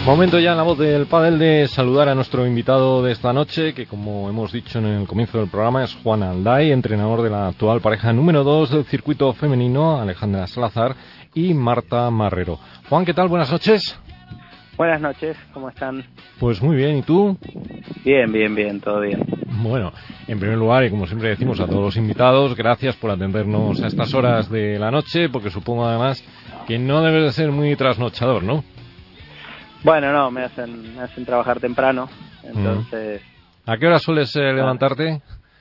Momento ya en la voz del pádel de saludar a nuestro invitado de esta noche, que como hemos dicho en el comienzo del programa es Juan Alday, entrenador de la actual pareja número 2 del circuito femenino, Alejandra Salazar y Marta Marrero. Juan, ¿qué tal? Buenas noches. Buenas noches, ¿cómo están? Pues muy bien, ¿y tú? Bien, todo bien. Bueno, en primer lugar, y como siempre decimos a todos los invitados, gracias por atendernos a estas horas de la noche, porque supongo además que no debes de ser muy trasnochador, ¿no? Bueno, no, me hacen trabajar temprano, entonces... ¿A qué hora sueles levantarte?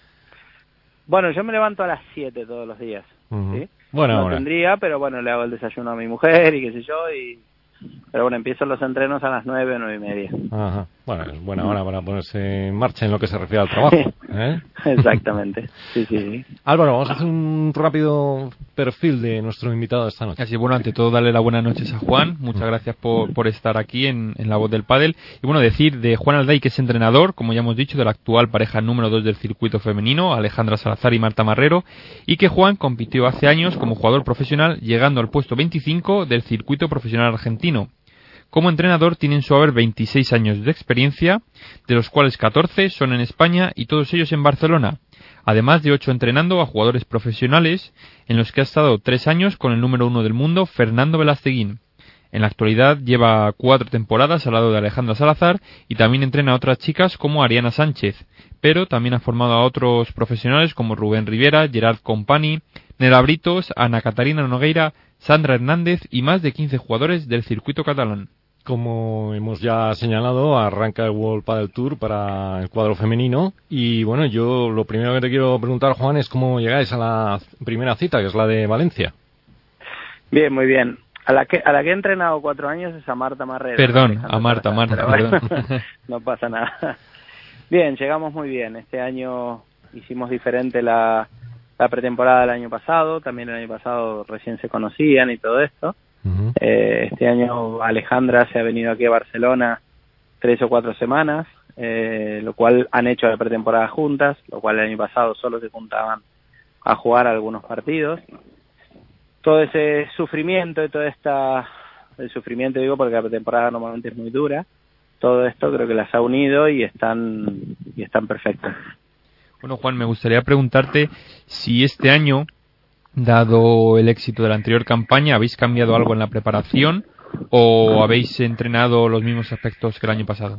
Bueno, yo me levanto a las 7 todos los días, ¿sí? Bueno, no ahora tendría, pero bueno, le hago el desayuno a mi mujer y qué sé yo, pero bueno, empiezo los entrenos a las 9 o 9:30. Ajá. Bueno, es buena hora para ponerse en marcha en lo que se refiere al trabajo, ¿eh? Exactamente, sí. Álvaro, vamos a hacer un rápido perfil de nuestro invitado de esta noche. Así, bueno, ante todo darle las buenas noches a Juan, muchas gracias por estar aquí en La Voz del Pádel, y bueno, decir de Juan Alday que es entrenador, como ya hemos dicho, de la actual pareja número 2 del circuito femenino, Alejandra Salazar y Marta Marrero, y que Juan compitió hace años como jugador profesional, llegando al puesto 25 del circuito profesional argentino. Como entrenador tiene en su haber 26 años de experiencia, de los cuales 14 son en España y todos ellos en Barcelona, además de 8 entrenando a jugadores profesionales, en los que ha estado 3 años con el número 1 del mundo, Fernando Velasteguín. En la actualidad lleva 4 temporadas al lado de Alejandra Salazar y también entrena a otras chicas como Ariana Sánchez, pero también ha formado a otros profesionales como Rubén Rivera, Gerard Company, Nela Britos, Ana Catarina Nogueira, Sandra Hernández y más de 15 jugadores del circuito catalán. Como hemos ya señalado, arranca el World Padel Tour para el cuadro femenino y bueno, yo lo primero que te quiero preguntar, Juan, es cómo llegáis a la primera cita, que es la de Valencia. Bien, muy bien. A la que he entrenado 4 años es a Marta Marrero. Perdón, a Marta, perdón. No pasa nada. Bien, llegamos muy bien. Este año hicimos diferente la pretemporada del año pasado. También el año pasado recién se conocían y todo esto. Este año Alejandra se ha venido aquí a Barcelona 3 o 4 semanas, lo cual han hecho la pretemporada juntas, lo cual el año pasado solo se juntaban a jugar algunos partidos. Todo ese sufrimiento y el sufrimiento digo porque la pretemporada normalmente es muy dura, todo esto creo que las ha unido y están perfectas. Bueno, Juan, me gustaría preguntarte si este año, dado el éxito de la anterior campaña, ¿habéis cambiado algo en la preparación o habéis entrenado los mismos aspectos que el año pasado?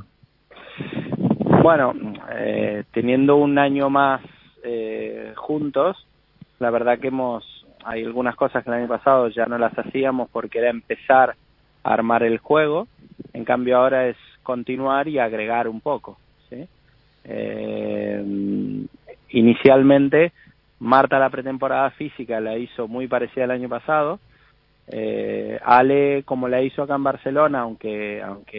Bueno, teniendo un año más juntos, la verdad que hay algunas cosas que el año pasado ya no las hacíamos porque era empezar a armar el juego, en cambio ahora es continuar y agregar un poco, ¿sí? Inicialmente Marta la pretemporada física la hizo muy parecida al año pasado. Ale, como la hizo acá en Barcelona, aunque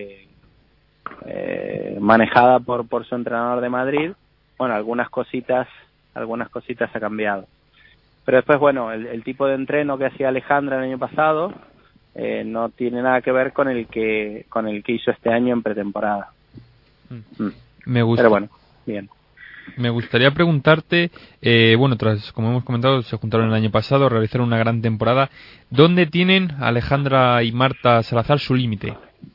manejada por su entrenador de Madrid, bueno, algunas cositas ha cambiado. Pero después, bueno, el tipo de entreno que hacía Alejandra el año pasado no tiene nada que ver con el que hizo este año en pretemporada. Me gusta. Pero bueno, bien. Me gustaría preguntarte, como hemos comentado, se juntaron el año pasado, realizaron una gran temporada. ¿Dónde tienen Alejandra y Marta Salazar su límite?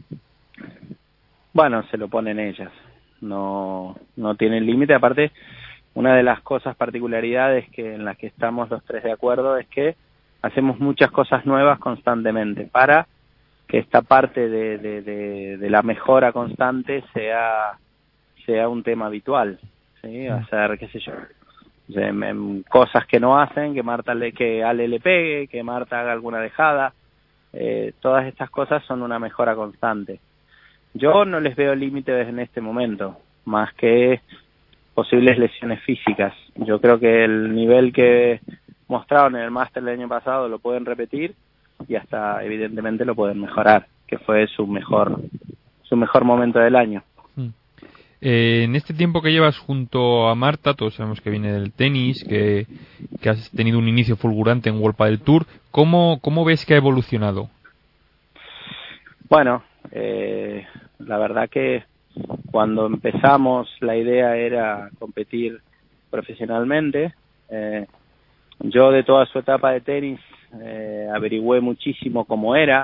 Bueno, se lo ponen ellas. No tienen límite. Aparte, una de las cosas particularidades en las que estamos los tres de acuerdo es que hacemos muchas cosas nuevas constantemente para que esta parte de la mejora constante sea un tema habitual. ¿Sí? Hacer, qué sé yo, cosas que no hacen, que Ale le pegue, que Marta haga alguna dejada, todas estas cosas son una mejora constante. Yo no les veo límites en este momento, más que posibles lesiones físicas. Yo creo que el nivel que mostraron en el máster del año pasado lo pueden repetir y hasta evidentemente lo pueden mejorar, que fue su mejor momento del año. En este tiempo que llevas junto a Marta, todos sabemos que viene del tenis, que has tenido un inicio fulgurante en World Padel Tour. ¿Cómo ves que ha evolucionado? Bueno, la verdad que cuando empezamos la idea era competir profesionalmente. Yo de toda su etapa de tenis averigüé muchísimo cómo era,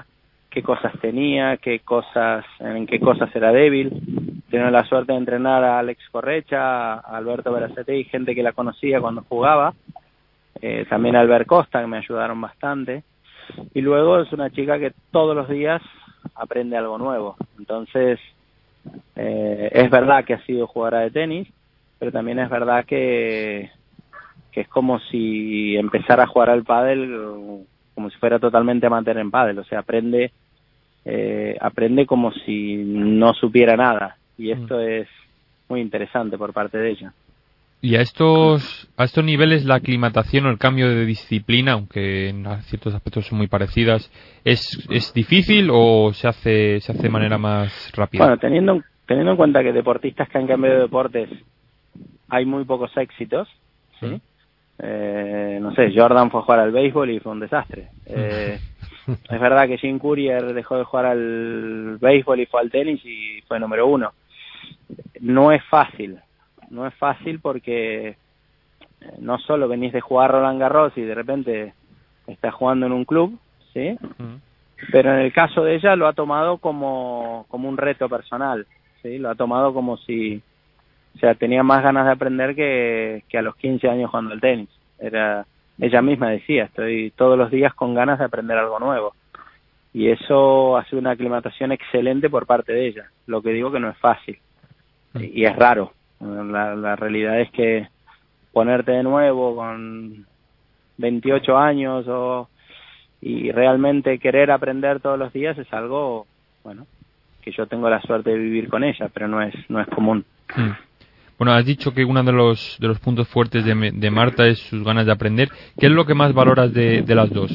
qué cosas tenía, en qué cosas era débil. Tengo la suerte de entrenar a Alex Correcha, a Alberto Berazategui, gente que la conocía cuando jugaba, también a Albert Costa, que me ayudaron bastante. Y luego es una chica que todos los días aprende algo nuevo. Entonces, es verdad que ha sido jugadora de tenis, pero también es verdad que es como si empezara a jugar al pádel como si fuera totalmente amateur en pádel. O sea, aprende como si no supiera nada. Y esto es muy interesante por parte de ella. Y a estos niveles la aclimatación o el cambio de disciplina, aunque en ciertos aspectos son muy parecidas, ¿es difícil o se hace de manera más rápida? Bueno, teniendo en cuenta que deportistas que han cambiado de deportes hay muy pocos éxitos, ¿sí? No sé, Jordan fue a jugar al béisbol y fue un desastre. Es verdad que Jim Courier dejó de jugar al béisbol y fue al tenis y fue número 1. No es fácil porque no solo venís de jugar Roland Garros y de repente estás jugando en un club, ¿sí? Pero en el caso de ella lo ha tomado como un reto personal, ¿sí? Lo ha tomado como si, o sea, tenía más ganas de aprender que a los 15 años jugando al tenis. Ella misma decía, estoy todos los días con ganas de aprender algo nuevo. Y eso ha sido una aclimatación excelente por parte de ella. Lo que digo que no es fácil. Y es raro. La realidad es que ponerte de nuevo con 28 años y realmente querer aprender todos los días es algo, bueno, que yo tengo la suerte de vivir con ella, pero no es común. Bueno, has dicho que uno de los puntos fuertes de Marta es sus ganas de aprender. ¿Qué es lo que más valoras de las dos?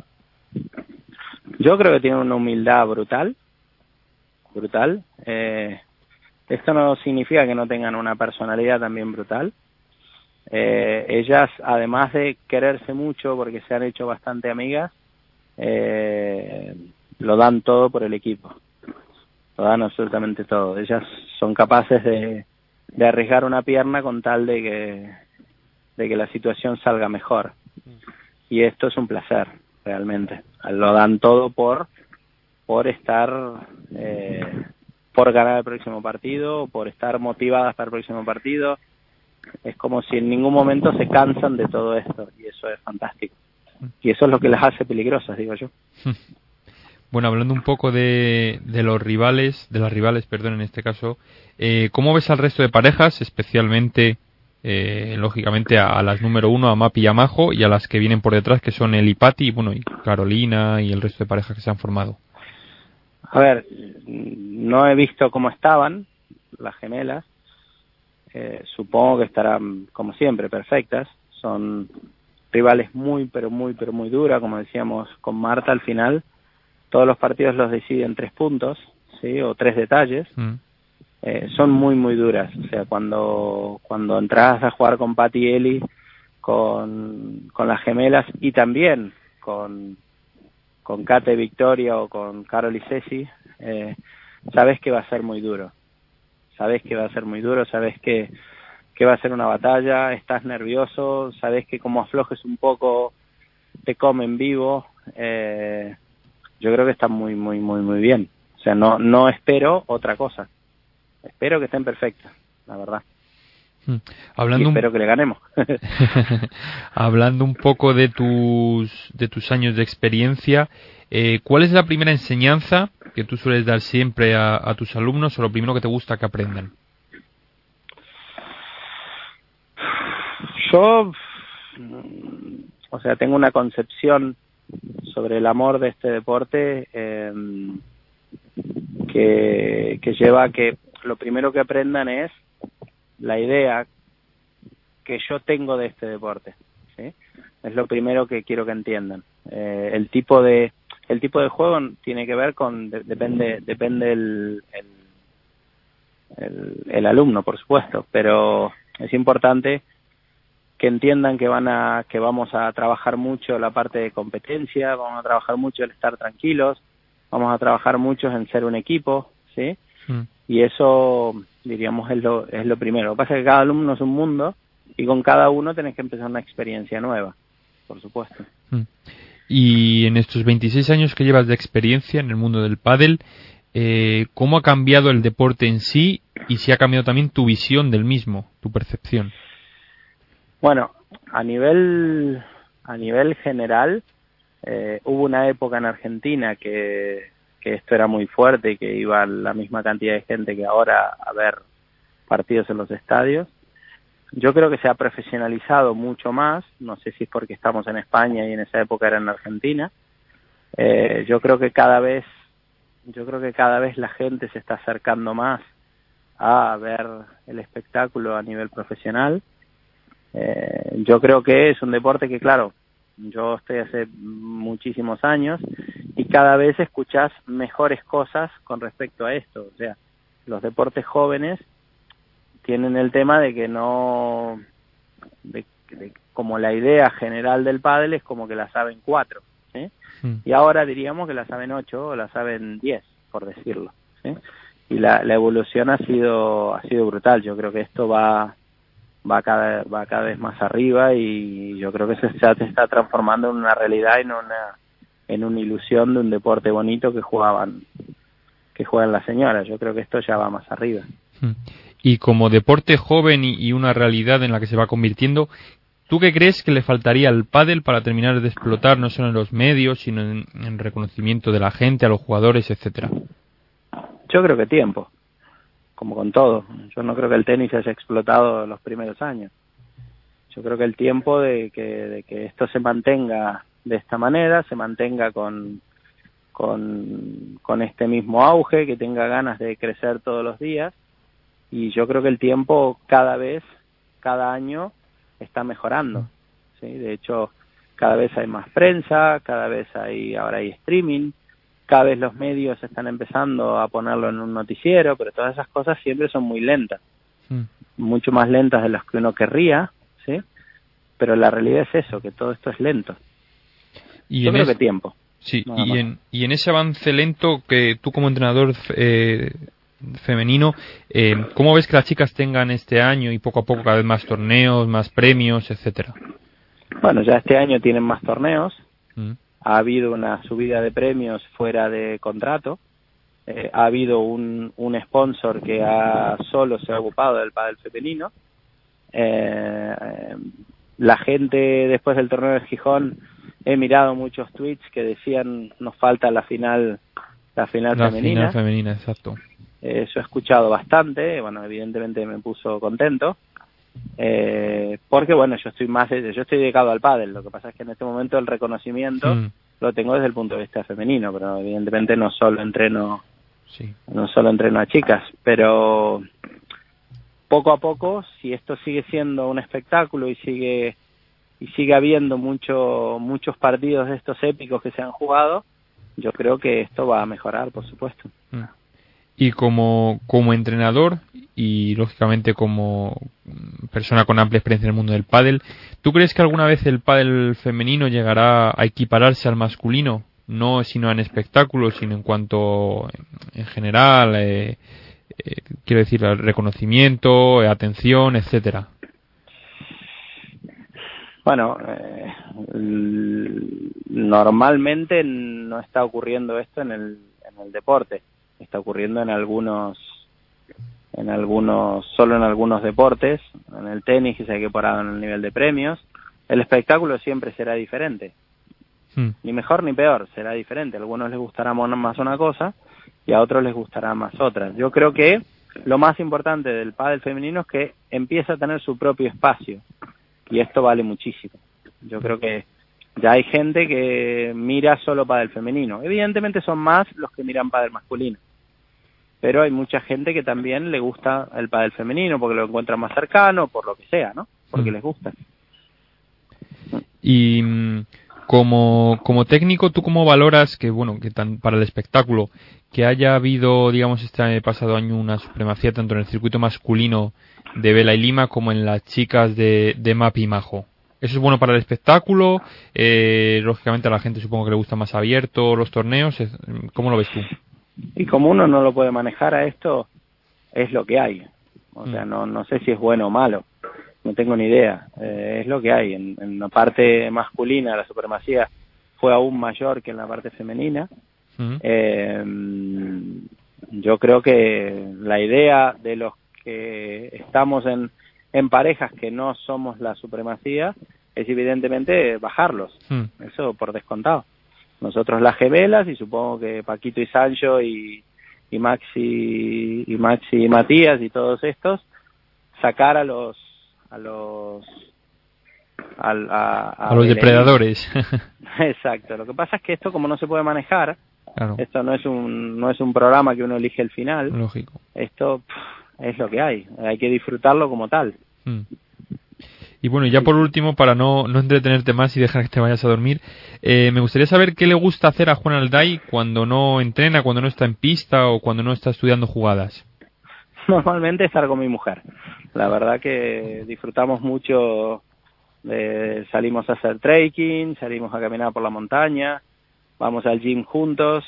Yo creo que tiene una humildad brutal. Esto no significa que no tengan una personalidad también brutal. Ellas, además de quererse mucho porque se han hecho bastante amigas, lo dan todo por el equipo. Lo dan absolutamente todo. Ellas son capaces de arriesgar una pierna con tal de que la situación salga mejor. Y esto es un placer, realmente. Lo dan todo por estar... por ganar el próximo partido, por estar motivadas para el próximo partido. Es como si en ningún momento se cansan de todo esto, y eso es fantástico. Y eso es lo que las hace peligrosas, digo yo. Bueno, hablando un poco de las rivales, en este caso, ¿cómo ves al resto de parejas, especialmente, lógicamente, a las número 1, a Mapi y a Majo, y a las que vienen por detrás, que son Eli Patti, y Carolina y el resto de parejas que se han formado? A ver, no he visto cómo estaban las gemelas. Supongo que estarán, como siempre, perfectas. Son rivales muy duras, como decíamos con Marta al final. Todos los partidos los deciden 3 puntos, ¿sí? O 3 detalles. Son muy duras. O sea, cuando entras a jugar con Patti y Eli, con las gemelas, y también con Kate Victoria o con Carol y Ceci, sabes que va a ser muy duro. Sabes que va a ser una batalla, estás nervioso, sabes que como aflojes un poco te comen vivo. Yo creo que están muy bien. O sea, no espero otra cosa. Espero que estén perfectas, la verdad. Y espero que le ganemos. Hablando un poco de tus años de experiencia, ¿cuál es la primera enseñanza que tú sueles dar siempre a tus alumnos, o lo primero que te gusta que aprendan? Yo, o sea, tengo una concepción sobre el amor de este deporte que lleva a que lo primero que aprendan es la idea que yo tengo de este deporte, ¿sí? Es lo primero que quiero que entiendan. El tipo de juego tiene que ver con depende el alumno, por supuesto, pero es importante que entiendan que vamos a trabajar mucho la parte de competencia, vamos a trabajar mucho el estar tranquilos, vamos a trabajar mucho en ser un equipo, ¿sí? Y eso, diríamos, es lo primero. Lo que pasa es que cada alumno es un mundo y con cada uno tenés que empezar una experiencia nueva, por supuesto. Y en estos 26 años que llevas de experiencia en el mundo del pádel, ¿cómo ha cambiado el deporte en sí y si ha cambiado también tu visión del mismo, tu percepción? Bueno, a nivel general, hubo una época en Argentina que esto era muy fuerte y que iba la misma cantidad de gente que ahora a ver partidos en los estadios. Yo creo que se ha profesionalizado mucho más, no sé si es porque estamos en España y en esa época era en Argentina. Yo creo que cada vez la gente se está acercando más a ver el espectáculo a nivel profesional. Yo creo que es un deporte que, claro, yo estoy hace muchísimos años y cada vez escuchás mejores cosas con respecto a esto. O sea, los deportes jóvenes tienen el tema de que no, como la idea general del pádel es como que la saben 4, ¿sí? Y ahora diríamos que la saben 8 o la saben 10, por decirlo, ¿sí? Y la evolución ha sido brutal. Yo creo que esto va cada vez más arriba y yo creo que se está transformando en una realidad y en una ilusión de un deporte bonito que juegan las señoras. Yo creo que esto ya va más arriba. Y como deporte joven y una realidad en la que se va convirtiendo, ¿tú qué crees que le faltaría al pádel para terminar de explotar no solo en los medios, sino en reconocimiento de la gente, a los jugadores, etcétera? Yo creo que tiempo, como con todo. Yo no creo que el tenis haya explotado los primeros años. Yo creo que el tiempo de que esto se mantenga de esta manera, se mantenga con este mismo auge, que tenga ganas de crecer todos los días, y yo creo que el tiempo cada año está mejorando, ¿sí? De hecho, cada vez hay más prensa, ahora hay streaming, cada vez los medios están empezando a ponerlo en un noticiero, pero todas esas cosas siempre son muy lentas, mucho más lentas de las que uno querría, ¿sí? Pero la realidad es eso, que todo esto es lento. Yo creo que tiempo. Sí, y en ese avance lento que tú como entrenador femenino, ¿cómo ves que las chicas tengan este año y poco a poco cada vez más torneos, más premios, etcétera? Bueno, ya este año tienen más torneos, ha habido una subida de premios fuera de contrato, ha habido un sponsor que solo se ha ocupado del pádel femenino. La gente después del torneo de Gijón, he mirado muchos tweets que decían nos falta la final femenina. La final femenina, exacto. Eso he escuchado bastante, bueno, evidentemente me puso contento, porque bueno, yo estoy dedicado al pádel. Lo que pasa es que en este momento el reconocimiento lo tengo desde el punto de vista femenino, pero evidentemente no solo entreno a chicas, pero poco a poco, si esto sigue siendo un espectáculo y sigue habiendo muchos partidos de estos épicos que se han jugado, yo creo que esto va a mejorar, por supuesto. Y como entrenador y lógicamente como persona con amplia experiencia en el mundo del pádel, ¿tú crees que alguna vez el pádel femenino llegará a equipararse al masculino? No sino en espectáculos, sino en cuanto en general, quiero decir, reconocimiento, atención, etcétera. Bueno, normalmente no está ocurriendo esto en el deporte. Está ocurriendo solo en algunos deportes. En el tenis, que se ha equiparado en el nivel de premios. El espectáculo siempre será diferente. Ni mejor ni peor, será diferente. A algunos les gustará más una cosa y a otros les gustará más otra. Yo creo que lo más importante del pádel femenino es que empieza a tener su propio espacio. Y esto vale muchísimo. Yo creo que ya hay gente que mira solo pádel femenino. Evidentemente son más los que miran pádel masculino. Pero hay mucha gente que también le gusta el pádel femenino porque lo encuentra más cercano, por lo que sea, ¿no? Porque les gusta. Y como técnico, ¿tú cómo valoras que para el espectáculo que haya habido, digamos, este pasado año una supremacía tanto en el circuito masculino de Vela y Lima como en las chicas de Mapi y Majo? ¿Eso es bueno para el espectáculo? Lógicamente a la gente supongo que le gusta más abierto los torneos. ¿Cómo lo ves tú? Y como uno no lo puede manejar a esto, es lo que hay. O sea, no sé si es bueno o malo. No tengo ni idea. Es lo que hay. En la parte masculina la supremacía fue aún mayor que en la parte femenina. Yo creo que la idea de los que estamos en parejas que no somos la supremacía es evidentemente bajarlos, eso por descontado. Nosotros las gemelas, y supongo que Paquito y Sancho y Maxi y Matías y todos estos, sacar a los depredadores. Exacto. Lo que pasa es que esto, como no se puede manejar, claro. Esto no es un programa que uno elige el final. Lógico. Esto es lo que hay que disfrutarlo como tal. Y bueno, ya por último, para no entretenerte más y dejar que te vayas a dormir, me gustaría saber qué le gusta hacer a Juan Alday cuando no entrena, cuando no está en pista o cuando no está estudiando jugadas. Normalmente estar con mi mujer. La verdad que disfrutamos mucho, salimos a hacer trekking, salimos a caminar por la montaña, vamos al gym juntos,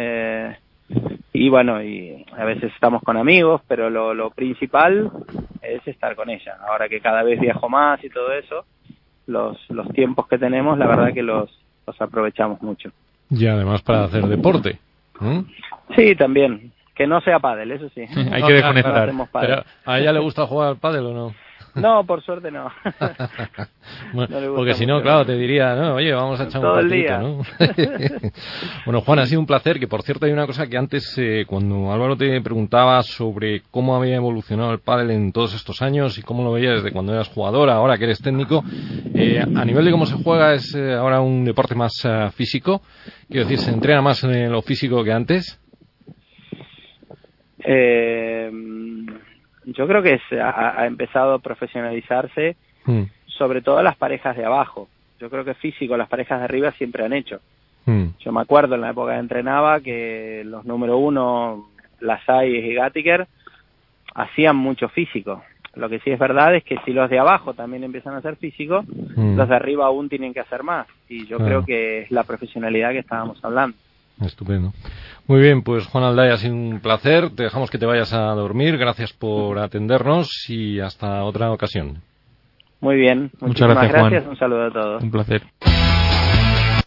y bueno, y a veces estamos con amigos, pero lo principal es estar con ella. Ahora que cada vez viajo más y todo eso, los tiempos que tenemos, la verdad que los aprovechamos mucho. Y además para hacer deporte. Sí, también. Que no sea pádel, eso sí. Hay que desconectar. Pero ¿a ella le gusta jugar al pádel o no? No, por suerte no. Bueno, no, porque si no, claro, te diría, no, oye, vamos a echar todo un el día, ¿no? Bueno, Juan, ha sido un placer, que por cierto hay una cosa que antes, cuando Álvaro te preguntaba sobre cómo había evolucionado el pádel en todos estos años y cómo lo veías desde cuando eras jugador, ahora que eres técnico, a nivel de cómo se juega, ¿es ahora un deporte más físico? Quiero decir, ¿se entrena más en lo físico que antes? Yo creo que ha empezado a profesionalizarse, sobre todo las parejas de abajo. Yo creo que físico las parejas de arriba siempre han hecho. Yo me acuerdo en la época que entrenaba que los número 1, Lasay y Gattiker, hacían mucho físico. Lo que sí es verdad es que si los de abajo también empiezan a hacer físico, los de arriba aún tienen que hacer más. Y yo creo que es la profesionalidad que estábamos hablando. Estupendo. Muy bien, pues Juan Alday, ha sido un placer. Te dejamos que te vayas a dormir. Gracias por atendernos y hasta otra ocasión. Muy bien. Muchas gracias, Juan. Un saludo a todos. Un placer.